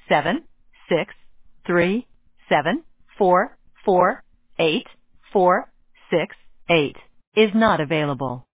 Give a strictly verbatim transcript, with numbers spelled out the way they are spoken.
seven six three seven four four eight four six eight is not available.